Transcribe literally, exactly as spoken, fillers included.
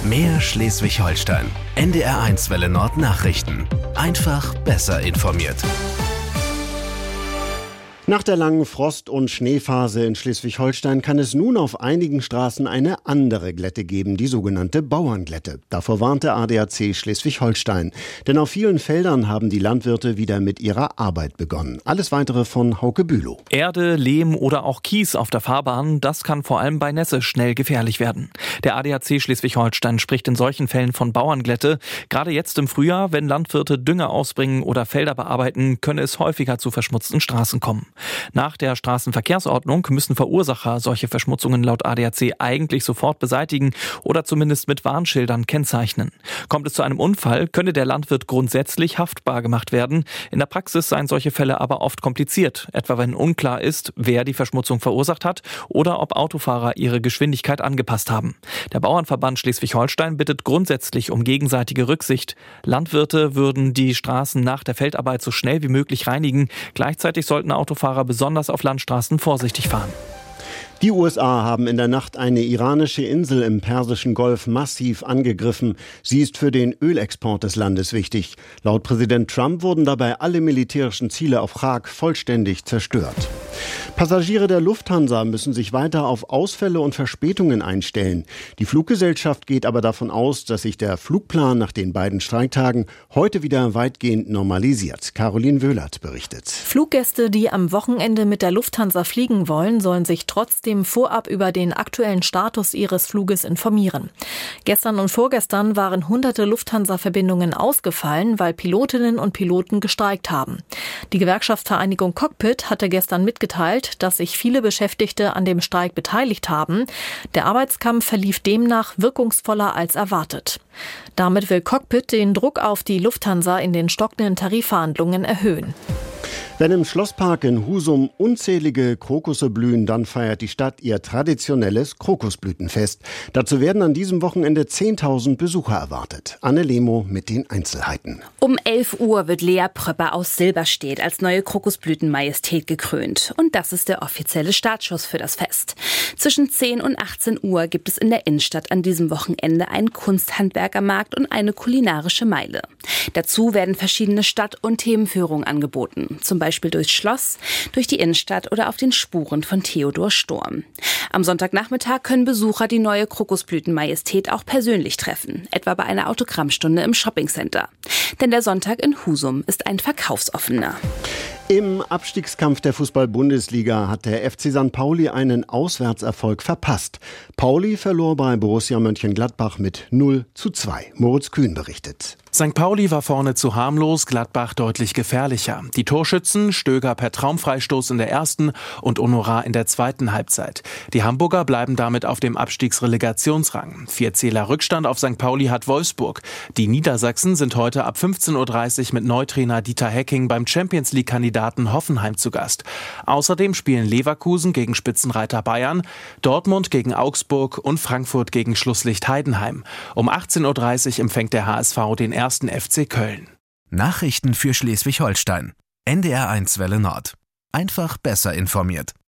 Mehr Schleswig-Holstein. N D R eins Welle Nord Nachrichten. Einfach besser informiert. Nach der langen Frost- und Schneephase in Schleswig-Holstein kann es nun auf einigen Straßen eine andere Glätte geben, die sogenannte Bauernglätte. Davor warnte A D A C Schleswig-Holstein. Denn auf vielen Feldern haben die Landwirte wieder mit ihrer Arbeit begonnen. Alles Weitere von Hauke Bülow. Erde, Lehm oder auch Kies auf der Fahrbahn, das kann vor allem bei Nässe schnell gefährlich werden. Der A D A C Schleswig-Holstein spricht in solchen Fällen von Bauernglätte. Gerade jetzt im Frühjahr, wenn Landwirte Dünger ausbringen oder Felder bearbeiten, könne es häufiger zu verschmutzten Straßen kommen. Nach der Straßenverkehrsordnung müssen Verursacher solche Verschmutzungen laut A D A C eigentlich sofort beseitigen oder zumindest mit Warnschildern kennzeichnen. Kommt es zu einem Unfall, könne der Landwirt grundsätzlich haftbar gemacht werden. In der Praxis seien solche Fälle aber oft kompliziert, etwa wenn unklar ist, wer die Verschmutzung verursacht hat oder ob Autofahrer ihre Geschwindigkeit angepasst haben. Der Bauernverband Schleswig-Holstein bittet grundsätzlich um gegenseitige Rücksicht. Landwirte würden die Straßen nach der Feldarbeit so schnell wie möglich reinigen. Gleichzeitig sollten Autofahrer besonders auf Landstraßen vorsichtig fahren. Die U S A haben in der Nacht eine iranische Insel im Persischen Golf massiv angegriffen. Sie ist für den Ölexport des Landes wichtig. Laut Präsident Trump wurden dabei alle militärischen Ziele auf Chak vollständig zerstört. Passagiere der Lufthansa müssen sich weiter auf Ausfälle und Verspätungen einstellen. Die Fluggesellschaft geht aber davon aus, dass sich der Flugplan nach den beiden Streiktagen heute wieder weitgehend normalisiert. Caroline Wöhlert berichtet. Fluggäste, die am Wochenende mit der Lufthansa fliegen wollen, sollen sich trotzdem vorab über den aktuellen Status ihres Fluges informieren. Gestern und vorgestern waren hunderte Lufthansa-Verbindungen ausgefallen, weil Pilotinnen und Piloten gestreikt haben. Die Gewerkschaftsvereinigung Cockpit hatte gestern mitgeteilt, dass sich viele Beschäftigte an dem Streik beteiligt haben. Der Arbeitskampf verlief demnach wirkungsvoller als erwartet. Damit will Cockpit den Druck auf die Lufthansa in den stockenden Tarifverhandlungen erhöhen. Wenn im Schlosspark in Husum unzählige Krokusse blühen, dann feiert die Stadt ihr traditionelles Krokusblütenfest. Dazu werden an diesem Wochenende zehntausend Besucher erwartet. Anne Lemo mit den Einzelheiten. Um elf Uhr wird Lea Pröpper aus Silberstedt als neue Krokusblütenmajestät gekrönt. Und das ist der offizielle Startschuss für das Fest. Zwischen zehn und achtzehn Uhr gibt es in der Innenstadt an diesem Wochenende einen Kunsthandwerkermarkt und eine kulinarische Meile. Dazu werden verschiedene Stadt- und Themenführungen angeboten. Zum Beispiel Beispiel durchs Schloss, durch die Innenstadt oder auf den Spuren von Theodor Storm. Am Sonntagnachmittag können Besucher die neue Krokusblütenmajestät auch persönlich treffen, etwa bei einer Autogrammstunde im Shoppingcenter. Denn der Sonntag in Husum ist ein verkaufsoffener. Im Abstiegskampf der Fußball-Bundesliga hat der F C Sankt Pauli einen Auswärtserfolg verpasst. Pauli verlor bei Borussia Mönchengladbach mit null zu zwei. Moritz Kühn berichtet. Sankt Pauli war vorne zu harmlos, Gladbach deutlich gefährlicher. Die Torschützen Stöger per Traumfreistoß in der ersten und Honorar in der zweiten Halbzeit. Die Hamburger bleiben damit auf dem Abstiegsrelegationsrang. Vier Zähler Rückstand auf Sankt Pauli hat Wolfsburg. Die Niedersachsen sind heute ab fünfzehn Uhr dreißig mit Neutrainer Dieter Hecking beim Champions-League-Kandidaten Hoffenheim zu Gast. Außerdem spielen Leverkusen gegen Spitzenreiter Bayern, Dortmund gegen Augsburg und Frankfurt gegen Schlusslicht Heidenheim. Um achtzehn Uhr dreißig empfängt der H S V den ersten F C Köln. Nachrichten für Schleswig-Holstein. N D R eins Welle Nord. Einfach besser informiert.